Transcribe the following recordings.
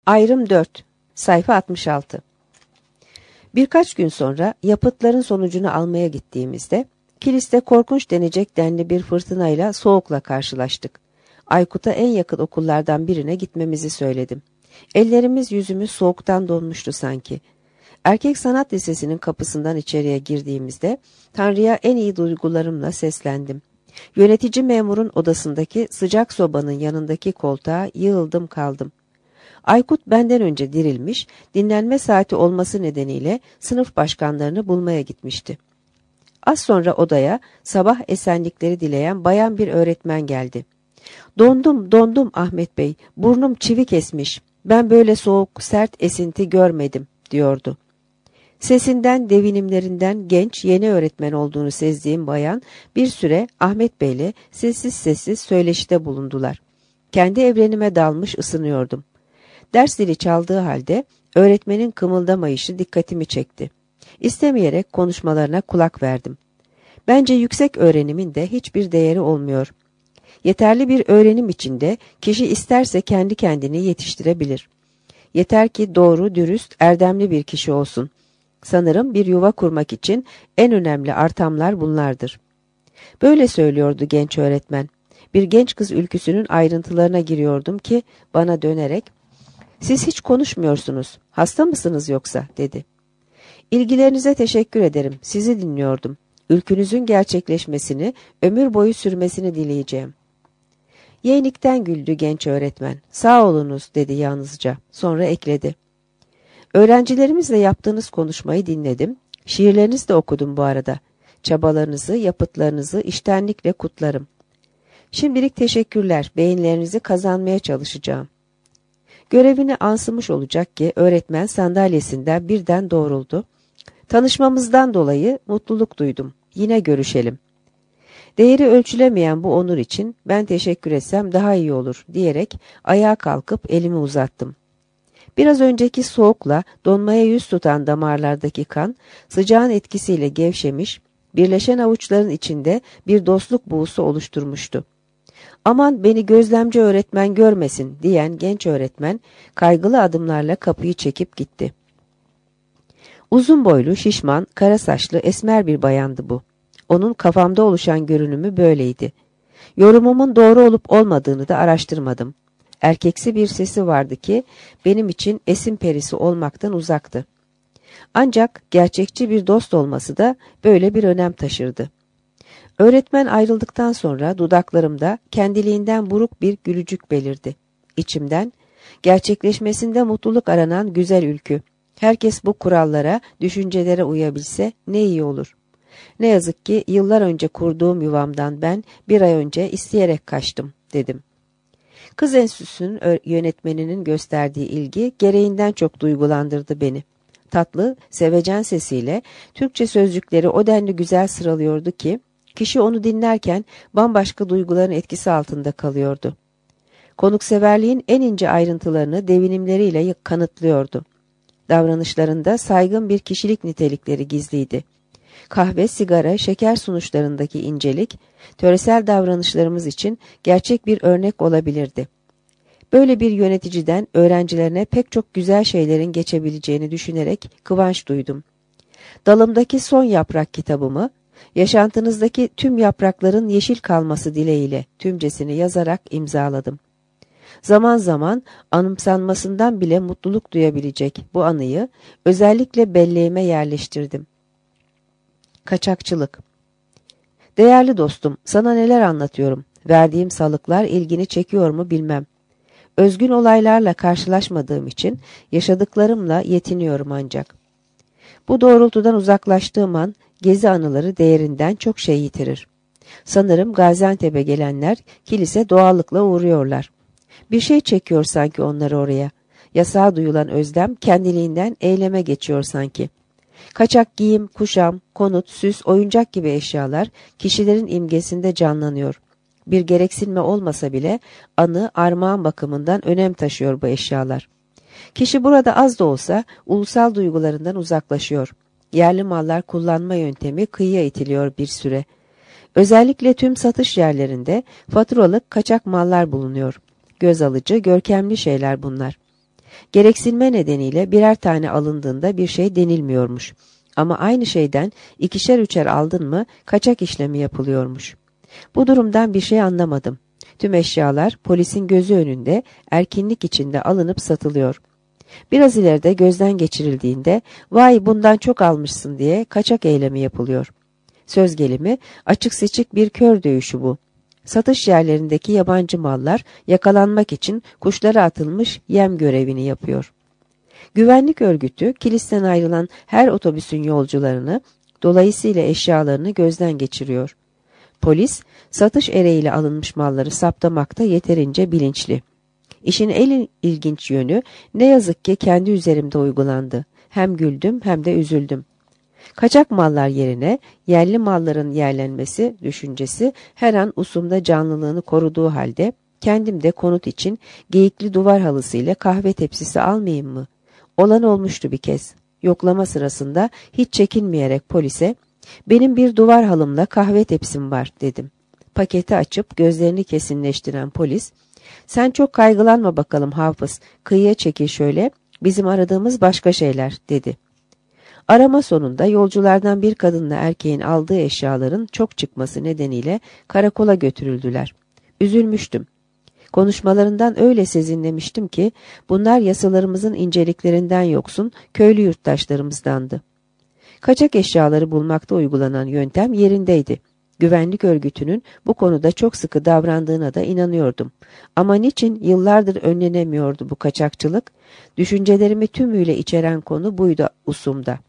Ayrım 4, sayfa 66. Birkaç gün sonra yapıtların sonucunu almaya gittiğimizde Kilis'te korkunç denecek denli bir fırtınayla soğukla karşılaştık. Aykut'a en yakın okullardan birine gitmemizi söyledim. Ellerimiz yüzümüz soğuktan donmuştu sanki. Erkek Sanat Lisesi'nin kapısından içeriye girdiğimizde Tanrı'ya en iyi duygularımla seslendim. Yönetici memurun odasındaki sıcak sobanın yanındaki koltuğa yığıldım kaldım. Aykut benden önce dirilmiş, dinlenme saati olması nedeniyle sınıf başkanlarını bulmaya gitmişti. Az sonra odaya sabah esenlikleri dileyen bayan bir öğretmen geldi. Dondum Ahmet Bey, burnum çivi kesmiş, ben böyle soğuk, sert esinti görmedim, diyordu. Sesinden, devinimlerinden genç, yeni öğretmen olduğunu sezdiğim bayan bir süre Ahmet Bey'le sessiz sessiz söyleşide bulundular. Kendi evrenime dalmış ısınıyordum. Ders zili çaldığı halde öğretmenin kımıldamayışı dikkatimi çekti. İstemeyerek konuşmalarına kulak verdim. Bence yüksek öğrenimin de hiçbir değeri olmuyor. Yeterli bir öğrenim içinde kişi isterse kendi kendini yetiştirebilir. Yeter ki doğru, dürüst, erdemli bir kişi olsun. Sanırım bir yuva kurmak için en önemli artamlar bunlardır. Böyle söylüyordu genç öğretmen. Bir genç kız ülküsünün ayrıntılarına giriyordum ki bana dönerek "Siz hiç konuşmuyorsunuz. Hasta mısınız yoksa?" dedi. "İlgilerinize teşekkür ederim. Sizi dinliyordum. Ülkünüzün gerçekleşmesini, ömür boyu sürmesini dileyeceğim." Yeğnikten güldü genç öğretmen. "Sağ olunuz," dedi yalnızca. Sonra ekledi. "Öğrencilerimizle yaptığınız konuşmayı dinledim. Şiirlerinizi de okudum bu arada. Çabalarınızı, yapıtlarınızı içtenlikle kutlarım. Şimdilik teşekkürler. Beğenilerinizi kazanmaya çalışacağım." Görevini ansımış olacak ki öğretmen sandalyesinden birden doğruldu. "Tanışmamızdan dolayı mutluluk duydum. Yine görüşelim. Değeri ölçülemeyen bu onur için ben teşekkür etsem daha iyi olur," diyerek ayağa kalkıp elimi uzattım. Biraz önceki soğukla donmaya yüz tutan damarlardaki kan sıcağın etkisiyle gevşemiş, birleşen avuçların içinde bir dostluk buğusu oluşturmuştu. "Aman beni gözlemci öğretmen görmesin," diyen genç öğretmen kaygılı adımlarla kapıyı çekip gitti. Uzun boylu, şişman, kara saçlı, esmer bir bayandı bu. Onun kafamda oluşan görünümü böyleydi. Yorumumun doğru olup olmadığını da araştırmadım. Erkeksi bir sesi vardı ki benim için esin perisi olmaktan uzaktı. Ancak gerçekçi bir dost olması da böyle bir önem taşırdı. Öğretmen ayrıldıktan sonra dudaklarımda kendiliğinden buruk bir gülücük belirdi. İçimden, gerçekleşmesinde mutluluk aranan güzel ülkü. Herkes bu kurallara, düşüncelere uyabilse ne iyi olur. Ne yazık ki yıllar önce kurduğum yuvamdan ben bir ay önce isteyerek kaçtım, dedim. Kız enstitüsünün yönetmeninin gösterdiği ilgi gereğinden çok duygulandırdı beni. Tatlı, sevecen sesiyle Türkçe sözcükleri o denli güzel sıralıyordu ki, kişi onu dinlerken bambaşka duyguların etkisi altında kalıyordu. Konukseverliğin en ince ayrıntılarını devinimleriyle kanıtlıyordu. Davranışlarında saygın bir kişilik nitelikleri gizliydi. Kahve, sigara, şeker sunuşlarındaki incelik, töresel davranışlarımız için gerçek bir örnek olabilirdi. Böyle bir yöneticiden öğrencilerine pek çok güzel şeylerin geçebileceğini düşünerek kıvanç duydum. Dalımdaki son yaprak kitabımı, yaşantınızdaki tüm yaprakların yeşil kalması dileğiyle tümcesini yazarak imzaladım. Zaman zaman anımsanmasından bile mutluluk duyabilecek bu anıyı özellikle belleğime yerleştirdim. Kaçakçılık. Değerli dostum, sana neler anlatıyorum. Verdiğim salıklar ilgini çekiyor mu bilmem. Özgün olaylarla karşılaşmadığım için yaşadıklarımla yetiniyorum ancak. Bu doğrultudan uzaklaştığım an gezi anıları değerinden çok şey yitirir. Sanırım Gaziantep'e gelenler kilise doğallıkla uğruyorlar. Bir şey çekiyor sanki onları oraya. Yasağa duyulan özlem kendiliğinden eyleme geçiyor sanki. Kaçak giyim, kuşam, konut, süs, oyuncak gibi eşyalar kişilerin imgesinde canlanıyor. Bir gereksinme olmasa bile anı, armağan bakımından önem taşıyor bu eşyalar. Kişi burada az da olsa ulusal duygularından uzaklaşıyor. Yerli mallar kullanma yöntemi kıyıya itiliyor bir süre. Özellikle tüm satış yerlerinde faturalık kaçak mallar bulunuyor. Göz alıcı, görkemli şeyler bunlar. Gereksinme nedeniyle birer tane alındığında bir şey denilmiyormuş. Ama aynı şeyden ikişer üçer aldın mı kaçak işlemi yapılıyormuş. Bu durumdan bir şey anlamadım. Tüm eşyalar polisin gözü önünde erkinlik içinde alınıp satılıyor. Biraz ileride gözden geçirildiğinde vay bundan çok almışsın diye kaçak eylemi yapılıyor. Söz gelimi açık seçik bir kör dövüşü bu. Satış yerlerindeki yabancı mallar yakalanmak için kuşlara atılmış yem görevini yapıyor. Güvenlik örgütü kilisten ayrılan her otobüsün yolcularını, dolayısıyla eşyalarını gözden geçiriyor. Polis, satış ereğiyle alınmış malları saptamakta yeterince bilinçli. İşin en ilginç yönü ne yazık ki kendi üzerimde uygulandı. Hem güldüm hem de üzüldüm. Kaçak mallar yerine yerli malların yerlenmesi düşüncesi her an usumda canlılığını koruduğu halde kendim de konut için geyikli duvar halısıyla kahve tepsisi almayayım mı? Olan olmuştu bir kez. Yoklama sırasında hiç çekinmeyerek polise benim bir duvar halımla kahve tepsim var dedim. Paketi açıp gözlerini kesinleştiren polis sen çok kaygılanma bakalım Hafız, kıyıya çekil şöyle, bizim aradığımız başka şeyler dedi. Arama sonunda yolculardan bir kadınla erkeğin aldığı eşyaların çok çıkması nedeniyle karakola götürüldüler. Üzülmüştüm. Konuşmalarından öyle sezinlemiştim ki bunlar yasalarımızın inceliklerinden yoksun köylü yurttaşlarımızdandı. Kaçak eşyaları bulmakta uygulanan yöntem yerindeydi. Güvenlik örgütünün bu konuda çok sıkı davrandığına da inanıyordum. Ama niçin yıllardır önlenemiyordu bu kaçakçılık? Düşüncelerimi tümüyle içeren konu buydu usumda.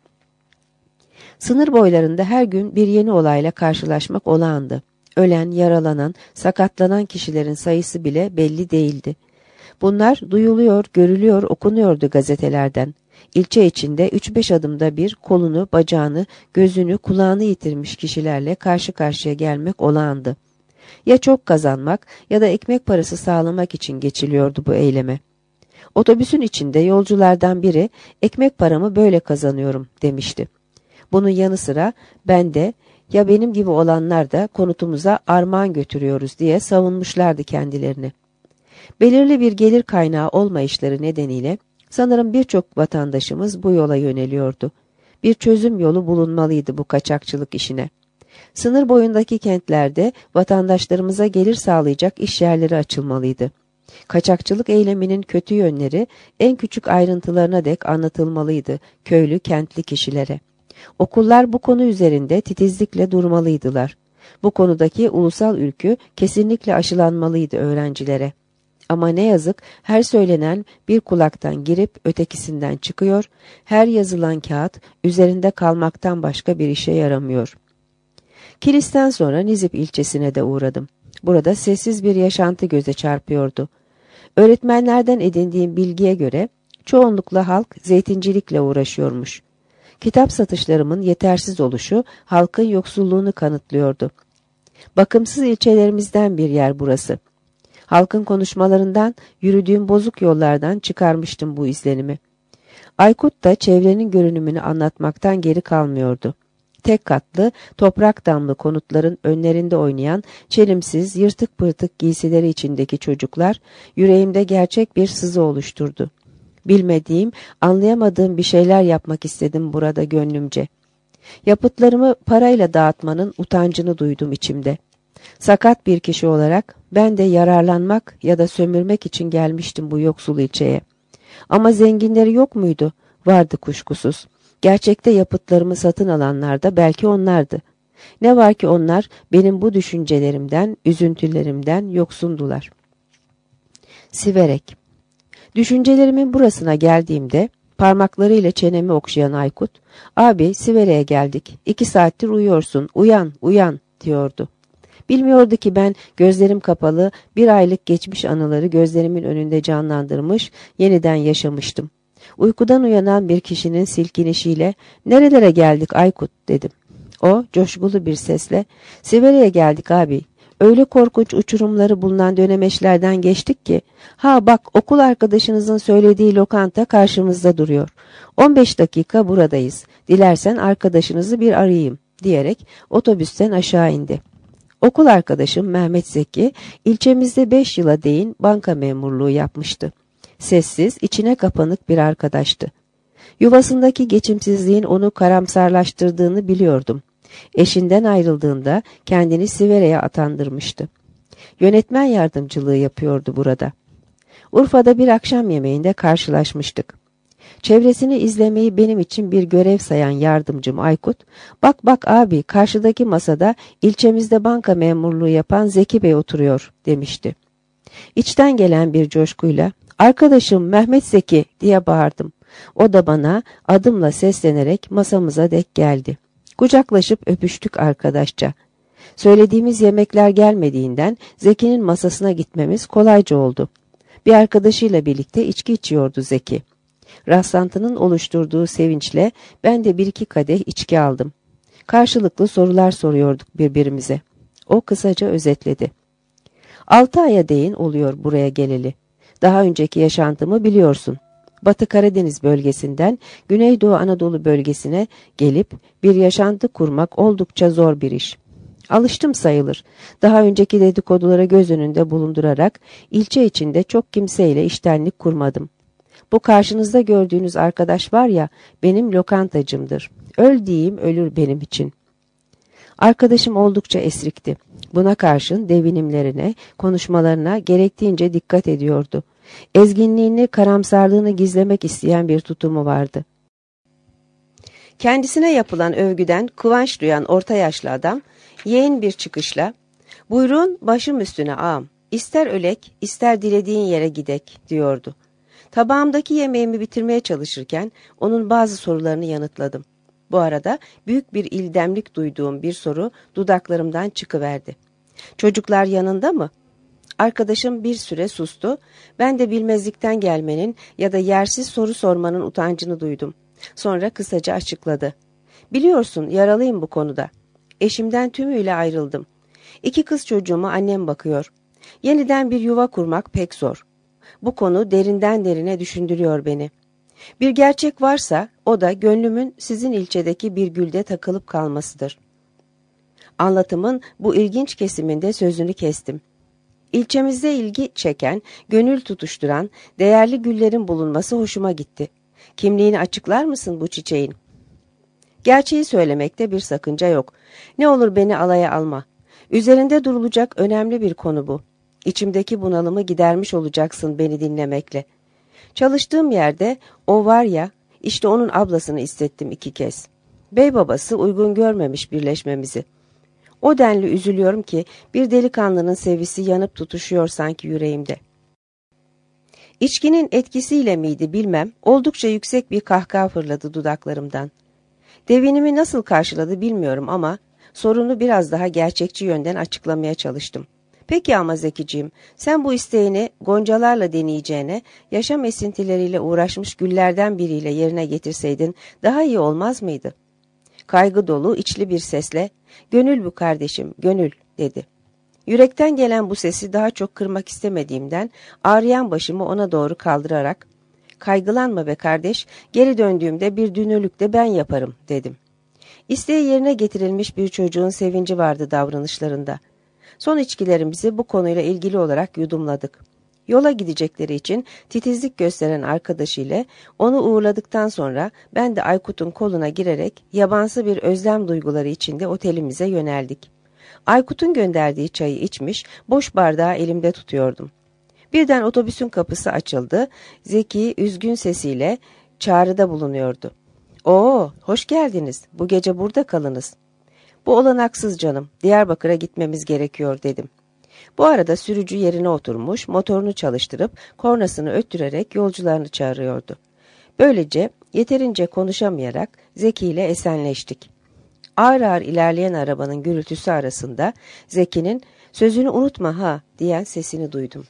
Sınır boylarında her gün bir yeni olayla karşılaşmak olağandı. Ölen, yaralanan, sakatlanan kişilerin sayısı bile belli değildi. Bunlar duyuluyor, görülüyor, okunuyordu gazetelerden. İlçe içinde 3-5 adımda bir kolunu, bacağını, gözünü, kulağını yitirmiş kişilerle karşı karşıya gelmek olağandı. Ya çok kazanmak ya da ekmek parası sağlamak için geçiliyordu bu eyleme. Otobüsün içinde yolculardan biri ekmek paramı böyle kazanıyorum demişti. Bunun yanı sıra ben de ya benim gibi olanlar da konutumuza armağan götürüyoruz diye savunmuşlardı kendilerini. Belirli bir gelir kaynağı olmayışları nedeniyle sanırım birçok vatandaşımız bu yola yöneliyordu. Bir çözüm yolu bulunmalıydı bu kaçakçılık işine. Sınır boyundaki kentlerde vatandaşlarımıza gelir sağlayacak iş yerleri açılmalıydı. Kaçakçılık eyleminin kötü yönleri en küçük ayrıntılarına dek anlatılmalıydı köylü kentli kişilere. Okullar bu konu üzerinde titizlikle durmalıydılar. Bu konudaki ulusal ülkü kesinlikle aşılanmalıydı öğrencilere. Ama ne yazık her söylenen bir kulaktan girip ötekisinden çıkıyor, her yazılan kağıt üzerinde kalmaktan başka bir işe yaramıyor. Kilis'ten sonra Nizip ilçesine de uğradım. Burada sessiz bir yaşantı göze çarpıyordu. Öğretmenlerden edindiğim bilgiye göre çoğunlukla halk zeytincilikle uğraşıyormuş. Kitap satışlarımın yetersiz oluşu halkın yoksulluğunu kanıtlıyordu. Bakımsız ilçelerimizden bir yer burası. Halkın konuşmalarından, yürüdüğüm bozuk yollardan çıkarmıştım bu izlenimi. Aykut da çevrenin görünümünü anlatmaktan geri kalmıyordu. Tek katlı, toprak damlı konutların önlerinde oynayan, çelimsiz, yırtık pırtık giysileri içindeki çocuklar, yüreğimde gerçek bir sızı oluşturdu. Bilmediğim, anlayamadığım bir şeyler yapmak istedim burada gönlümce. Yapıtlarımı parayla dağıtmanın utancını duydum içimde. Sakat bir kişi olarak ben de yararlanmak ya da sömürmek için gelmiştim bu yoksul ilçeye. Ama zenginleri yok muydu? Vardı kuşkusuz. Gerçekte yapıtlarımı satın alanlar da belki onlardı. Ne var ki onlar benim bu düşüncelerimden, üzüntülerimden yoksundular. Siverek. Düşüncelerimin burasına geldiğimde parmaklarıyla çenemi okşayan Aykut, "Abi Siverek'e geldik. 2 saattir uyuyorsun. Uyan, uyan." diyordu. Bilmiyordu ki ben gözlerim kapalı bir aylık geçmiş anıları gözlerimin önünde canlandırmış, yeniden yaşamıştım. Uykudan uyanan bir kişinin silkinişiyle "Nerelere geldik Aykut?" dedim. O coşkulu bir sesle "Siverek'e geldik abi. Öyle korkunç uçurumları bulunan dönemeçlerden geçtik ki. Ha bak okul arkadaşınızın söylediği lokanta karşımızda duruyor. 15 dakika buradayız. Dilersen arkadaşınızı bir arayayım." diyerek otobüsten aşağı indi. Okul arkadaşım Mehmet Zeki ilçemizde 5 yıla değin banka memurluğu yapmıştı. Sessiz, içine kapanık bir arkadaştı. Yuvasındaki geçimsizliğin onu karamsarlaştırdığını biliyordum. Eşinden ayrıldığında kendini Sivere'ye atandırmıştı. Yönetmen yardımcılığı yapıyordu burada. Urfa'da bir akşam yemeğinde karşılaşmıştık. Çevresini izlemeyi benim için bir görev sayan yardımcım Aykut, "Bak bak abi, karşıdaki masada ilçemizde banka memurluğu yapan Zeki Bey oturuyor," demişti. İçten gelen bir coşkuyla, "Arkadaşım Mehmet Zeki," diye bağırdım. O da bana adımla seslenerek masamıza dek geldi. Kucaklaşıp öpüştük arkadaşça. Söylediğimiz yemekler gelmediğinden Zeki'nin masasına gitmemiz kolayca oldu. Bir arkadaşıyla birlikte içki içiyordu Zeki. Rastlantının oluşturduğu sevinçle ben de bir iki kadeh içki aldım. Karşılıklı sorular soruyorduk birbirimize. O kısaca özetledi. 6 aya değin oluyor buraya geleli. Daha önceki yaşantımı biliyorsun. Batı Karadeniz bölgesinden Güneydoğu Anadolu bölgesine gelip bir yaşantı kurmak oldukça zor bir iş. Alıştım sayılır. Daha önceki dedikodulara göz önünde bulundurarak ilçe içinde çok kimseyle iştenlik kurmadım. Bu karşınızda gördüğünüz arkadaş var ya, benim lokantacımdır. Öl diyeyim ölür benim için. Arkadaşım oldukça esrikti. Buna karşın devinimlerine, konuşmalarına gerektiğince dikkat ediyordu. Ezginliğini, karamsarlığını gizlemek isteyen bir tutumu vardı. Kendisine yapılan övgüden kıvanç duyan orta yaşlı adam, yeğen bir çıkışla, "Buyurun başım üstüne ağam, ister ölek, ister dilediğin yere gidek," diyordu. Tabağımdaki yemeğimi bitirmeye çalışırken onun bazı sorularını yanıtladım. Bu arada büyük bir ildemlik duyduğum bir soru dudaklarımdan çıkıverdi. "Çocuklar yanında mı?" Arkadaşım bir süre sustu. Ben de bilmezlikten gelmenin ya da yersiz soru sormanın utancını duydum. Sonra kısaca açıkladı. "Biliyorsun yaralıyım bu konuda. Eşimden tümüyle ayrıldım. 2 kız çocuğuma annem bakıyor. Yeniden bir yuva kurmak pek zor. Bu konu derinden derine düşündürüyor beni. Bir gerçek varsa o da gönlümün sizin ilçedeki bir gülde takılıp kalmasıdır." Anlatımın bu ilginç kesiminde sözünü kestim. İlçemizde ilgi çeken, gönül tutuşturan, değerli güllerin bulunması hoşuma gitti. "Kimliğini açıklar mısın bu çiçeğin?" "Gerçeği söylemekte bir sakınca yok. Ne olur beni alaya alma. Üzerinde durulacak önemli bir konu bu. İçimdeki bunalımı gidermiş olacaksın beni dinlemekle. Çalıştığım yerde o var ya, işte onun ablasını istettim 2 kez. Bey babası uygun görmemiş birleşmemizi. O denli üzülüyorum ki bir delikanlının sevgisi yanıp tutuşuyor sanki yüreğimde." İçkinin etkisiyle miydi bilmem, oldukça yüksek bir kahkaha fırladı dudaklarımdan. Devinimi nasıl karşıladı bilmiyorum ama sorunu biraz daha gerçekçi yönden açıklamaya çalıştım. "Peki ama Zekiciğim, sen bu isteğini goncalarla deneyeceğine yaşam esintileriyle uğraşmış güllerden biriyle yerine getirseydin daha iyi olmaz mıydı?" Kaygı dolu içli bir sesle, "Gönül bu kardeşim, gönül," dedi. Yürekten gelen bu sesi daha çok kırmak istemediğimden ağrıyan başımı ona doğru kaldırarak, "Kaygılanma be kardeş, geri döndüğümde bir dünürlük de ben yaparım," dedim. İsteği yerine getirilmiş bir çocuğun sevinci vardı davranışlarında. Son içkilerimizi bu konuyla ilgili olarak yudumladık. Yola gidecekleri için titizlik gösteren arkadaşıyla onu uğurladıktan sonra ben de Aykut'un koluna girerek yabansı bir özlem duyguları içinde otelimize yöneldik. Aykut'un gönderdiği çayı içmiş, boş bardağı elimde tutuyordum. Birden otobüsün kapısı açıldı. Zeki üzgün sesiyle çağrıda bulunuyordu. "Oo, hoş geldiniz. Bu gece burada kalınız." "Bu olanaksız canım. Diyarbakır'a gitmemiz gerekiyor," dedim. Bu arada sürücü yerine oturmuş, motorunu çalıştırıp kornasını öttürerek yolcularını çağırıyordu. Böylece yeterince konuşamayarak Zeki ile esenleştik. Ağır ağır ilerleyen arabanın gürültüsü arasında Zeki'nin "Sözünü unutma ha," diyen sesini duydum.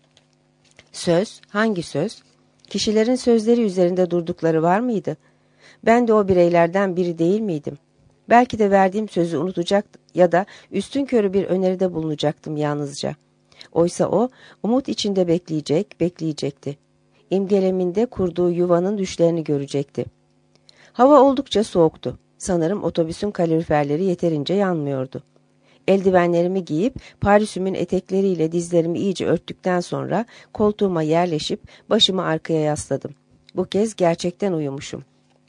Söz? Hangi söz? Kişilerin sözleri üzerinde durdukları var mıydı? Ben de o bireylerden biri değil miydim? Belki de verdiğim sözü unutacak ya da üstünkörü bir öneride bulunacaktım yalnızca. Oysa o, umut içinde bekleyecekti. İmgeleminde kurduğu yuvanın düşlerini görecekti. Hava oldukça soğuktu. Sanırım otobüsün kaloriferleri yeterince yanmıyordu. Eldivenlerimi giyip parisümün etekleriyle dizlerimi iyice örttükten sonra koltuğuma yerleşip başımı arkaya yasladım. Bu kez gerçekten uyumuşum.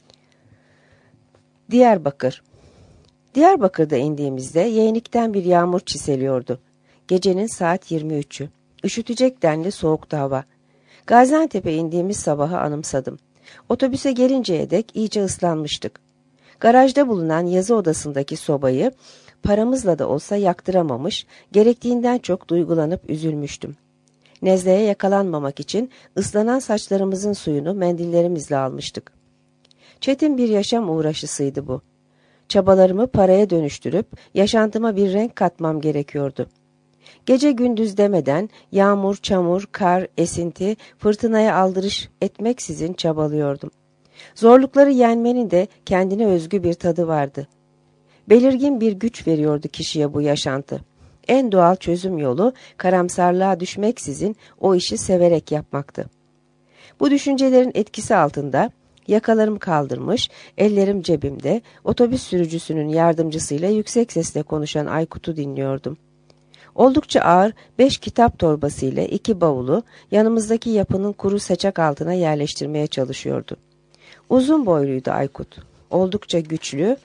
Diyarbakır. Diyarbakır'da indiğimizde yeğenikten bir yağmur çiseliyordu. Gecenin saat 23'ü. Üşütecek denli soğuktu hava. Gaziantep'e indiğimiz sabahı anımsadım. Otobüse gelinceye dek iyice ıslanmıştık. Garajda bulunan yazı odasındaki sobayı paramızla da olsa yaktıramamış, gerektiğinden çok duygulanıp üzülmüştüm. Nezleye yakalanmamak için ıslanan saçlarımızın suyunu mendillerimizle almıştık. Çetin bir yaşam uğraşısıydı bu. Çabalarımı paraya dönüştürüp yaşantıma bir renk katmam gerekiyordu. Gece gündüz demeden yağmur, çamur, kar, esinti, fırtınaya aldırış etmeksizin çabalıyordum. Zorlukları yenmenin de kendine özgü bir tadı vardı. Belirgin bir güç veriyordu kişiye bu yaşantı. En doğal çözüm yolu karamsarlığa düşmeksizin o işi severek yapmaktı. Bu düşüncelerin etkisi altında yakalarım kaldırmış, ellerim cebimde, otobüs sürücüsünün yardımcısıyla yüksek sesle konuşan Aykut'u dinliyordum. Oldukça ağır 5 kitap torbası ile 2 bavulu yanımızdaki yapının kuru saçak altına yerleştirmeye çalışıyordu. Uzun boyluydu Aykut. Oldukça güçlü,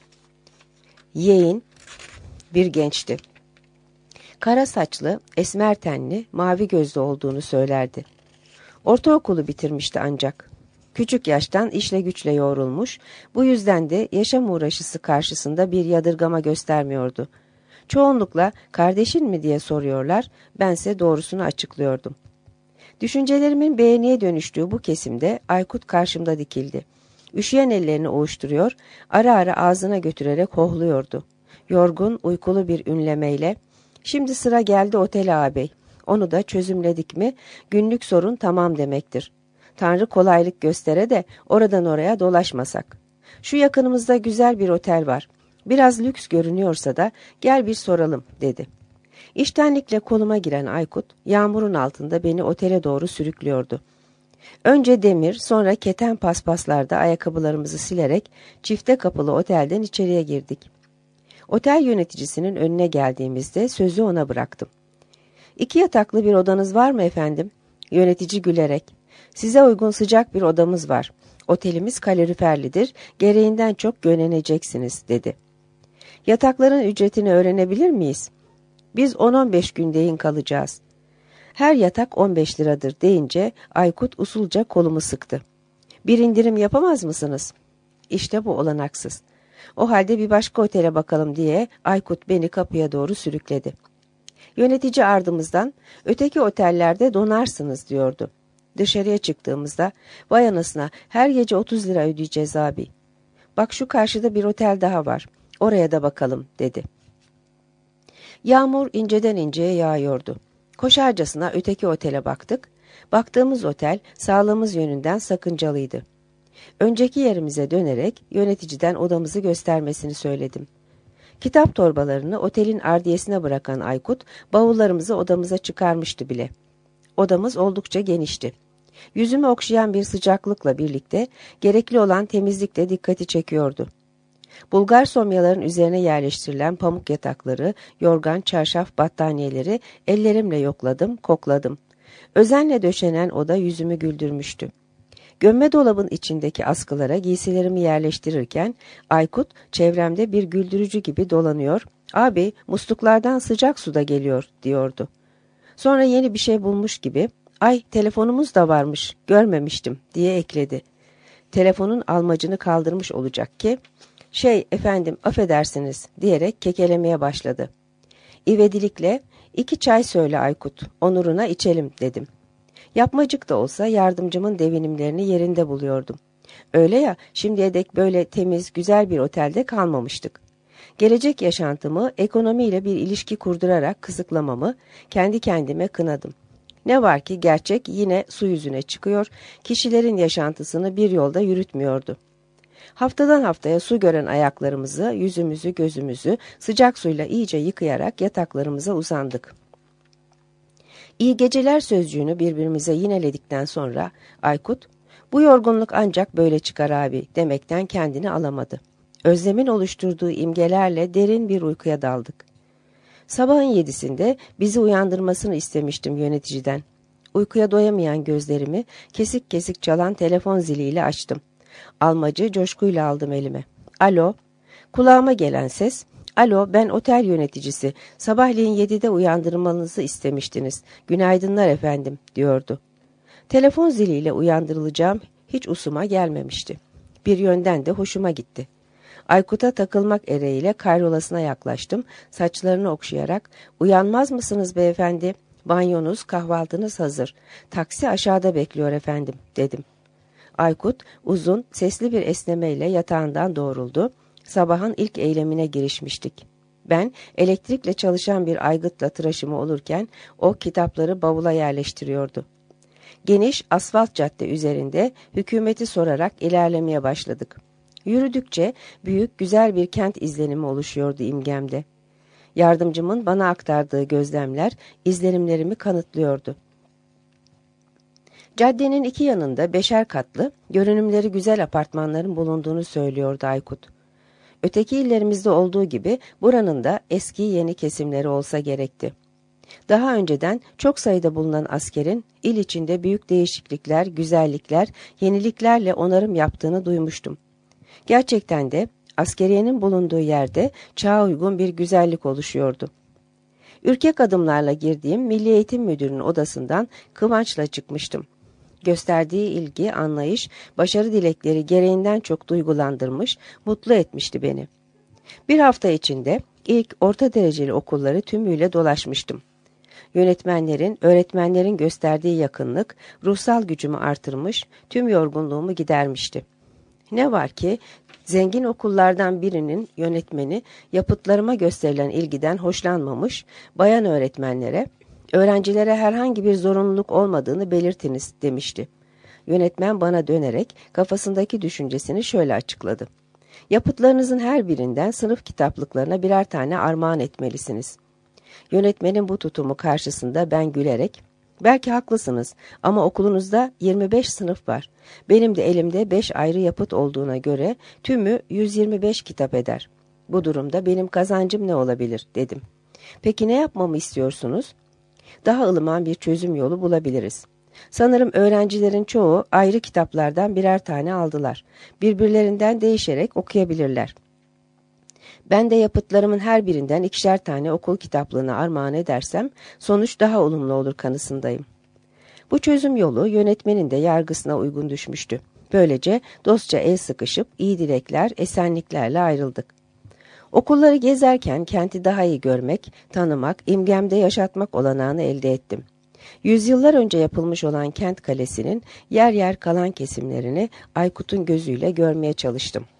yeğin bir gençti. Kara saçlı, esmer tenli, mavi gözlü olduğunu söylerdi. Ortaokulu bitirmişti ancak. Küçük yaştan işle güçle yoğrulmuş, bu yüzden de yaşam uğraşısı karşısında bir yadırgama göstermiyordu. Çoğunlukla kardeşin mi diye soruyorlar, bense doğrusunu açıklıyordum. Düşüncelerimin beğeniye dönüştüğü bu kesimde Aykut karşımda dikildi. Üşüyen ellerini ovuşturuyor, ara ara ağzına götürerek hohluyordu. Yorgun, uykulu bir ünlemeyle, "Şimdi sıra geldi otele ağabey. Onu da çözümledik mi, günlük sorun tamam demektir. Tanrı kolaylık göstere de oradan oraya dolaşmasak. Şu yakınımızda güzel bir otel var. Biraz lüks görünüyorsa da gel bir soralım," dedi. İştenlikle koluma giren Aykut, yağmurun altında beni otele doğru sürüklüyordu. Önce demir, sonra keten paspaslarda ayakkabılarımızı silerek çifte kapılı otelden içeriye girdik. Otel yöneticisinin önüne geldiğimizde sözü ona bıraktım. "2 yataklı bir odanız var mı efendim?" Yönetici gülerek, "Size uygun sıcak bir odamız var. Otelimiz kaloriferlidir, gereğinden çok göneneceksiniz," dedi. "Yatakların ücretini öğrenebilir miyiz?" "Biz 10-15 gündeyin kalacağız." "Her yatak 15 liradır," deyince Aykut usulca kolumu sıktı. "Bir indirim yapamaz mısınız?" "İşte bu olanaksız." "O halde bir başka otele bakalım," diye Aykut beni kapıya doğru sürükledi. Yönetici ardımızdan, "Öteki otellerde donarsınız," diyordu. Dışarıya çıktığımızda, "Vay anasına, her gece 30 lira ödeyeceğiz abi." "Bak şu karşıda bir otel daha var. Oraya da bakalım," dedi. Yağmur inceden inceye yağıyordu. Koşarcasına öteki otele baktık. Baktığımız otel sağlığımız yönünden sakıncalıydı. Önceki yerimize dönerek yöneticiden odamızı göstermesini söyledim. Kitap torbalarını otelin ardiyesine bırakan Aykut, bavullarımızı odamıza çıkarmıştı bile. Odamız oldukça genişti. Yüzümü okşayan bir sıcaklıkla birlikte gerekli olan temizlik de dikkati çekiyordu. Bulgar somyaların üzerine yerleştirilen pamuk yatakları, yorgan, çarşaf, battaniyeleri ellerimle yokladım, kokladım. Özenle döşenen oda yüzümü güldürmüştü. Gömme dolabın içindeki askılara giysilerimi yerleştirirken Aykut çevremde bir güldürücü gibi dolanıyor, "Abi, musluklardan sıcak su da geliyor," diyordu. Sonra yeni bir şey bulmuş gibi, "Ay, telefonumuz da varmış, görmemiştim," diye ekledi. Telefonun almacını kaldırmış olacak ki, Efendim, affedersiniz," diyerek kekelemeye başladı. İvedilikle, "2 çay söyle Aykut, onuruna içelim," dedim. Yapmacık da olsa yardımcımın devinimlerini yerinde buluyordum. Öyle ya, şimdiye dek böyle temiz, güzel bir otelde kalmamıştık. Gelecek yaşantımı ekonomiyle bir ilişki kurdurarak kısıtlamamı kendi kendime kınadım. Ne var ki gerçek yine su yüzüne çıkıyor, kişilerin yaşantısını bir yolda yürütmüyordu. Haftadan haftaya su gören ayaklarımızı, yüzümüzü, gözümüzü sıcak suyla iyice yıkayarak yataklarımıza uzandık. İyi geceler sözcüğünü birbirimize yineledikten sonra Aykut, "Bu yorgunluk ancak böyle çıkar abi," demekten kendini alamadı. Özlemin oluşturduğu imgelerle derin bir uykuya daldık. Sabahın 7'sinde bizi uyandırmasını istemiştim yöneticiden. Uykuya doyamayan gözlerimi kesik kesik çalan telefon ziliyle açtım. Almacı coşkuyla aldım elime. Alo. Kulağıma gelen ses, alo, ben otel yöneticisi, sabahleyin 7'de uyandırmanızı istemiştiniz. Günaydınlar efendim, diyordu. Telefon ziliyle uyandırılacağım hiç usuma gelmemişti. Bir yönden de hoşuma gitti. Aykut'a takılmak ereğiyle kayrolasına yaklaştım, saçlarını okşayarak, uyanmaz mısınız beyefendi? Banyonuz, kahvaltınız hazır. Taksi aşağıda bekliyor efendim, dedim. Aykut uzun, sesli bir esnemeyle yatağından doğruldu. Sabahın ilk eylemine girişmiştik. Ben elektrikle çalışan bir aygıtla tıraşımı olurken o kitapları bavula yerleştiriyordu. Geniş asfalt cadde üzerinde hükümeti sorarak ilerlemeye başladık. Yürüdükçe büyük güzel bir kent izlenimi oluşuyordu imgemde. Yardımcımın bana aktardığı gözlemler izlenimlerimi kanıtlıyordu. Caddenin iki yanında 5'er katlı, görünümleri güzel apartmanların bulunduğunu söylüyordu Aykut. Öteki illerimizde olduğu gibi buranın da eski yeni kesimleri olsa gerekti. Daha önceden çok sayıda bulunan askerin il içinde büyük değişiklikler, güzellikler, yeniliklerle onarım yaptığını duymuştum. Gerçekten de askeriyenin bulunduğu yerde çağa uygun bir güzellik oluşuyordu. Ürkek adımlarla girdiğim Milli Eğitim Müdürü'nün odasından kıvançla çıkmıştım. Gösterdiği ilgi, anlayış, başarı dilekleri gereğinden çok duygulandırmış, mutlu etmişti beni. Bir hafta içinde ilk orta dereceli okulları tümüyle dolaşmıştım. Yönetmenlerin, öğretmenlerin gösterdiği yakınlık, ruhsal gücümü artırmış, tüm yorgunluğumu gidermişti. Ne var ki, zengin okullardan birinin yönetmeni yapıtlarıma gösterilen ilgiden hoşlanmamış, bayan öğretmenlere, öğrencilere herhangi bir zorunluluk olmadığını belirtiniz demişti. Yönetmen bana dönerek kafasındaki düşüncesini şöyle açıkladı. Yapıtlarınızın her birinden sınıf kitaplıklarına birer tane armağan etmelisiniz. Yönetmenin bu tutumu karşısında ben gülerek, belki haklısınız ama okulunuzda 25 sınıf var. Benim de elimde 5 ayrı yapıt olduğuna göre tümü 125 kitap eder. Bu durumda benim kazancım ne olabilir dedim. Peki ne yapmamı istiyorsunuz? Daha ılıman bir çözüm yolu bulabiliriz. Sanırım öğrencilerin çoğu ayrı kitaplardan birer tane aldılar. Birbirlerinden değişerek okuyabilirler. Ben de yapıtlarımın her birinden 2'şer tane okul kitaplığına armağan edersem sonuç daha olumlu olur kanısındayım. Bu çözüm yolu yönetmenin de yargısına uygun düşmüştü. Böylece dostça el sıkışıp iyi dilekler, esenliklerle ayrıldık. Okulları gezerken kenti daha iyi görmek, tanımak, imgemde yaşatmak olanağını elde ettim. Yüzyıllar önce yapılmış olan kent kalesinin yer yer kalan kesimlerini Aykut'un gözüyle görmeye çalıştım.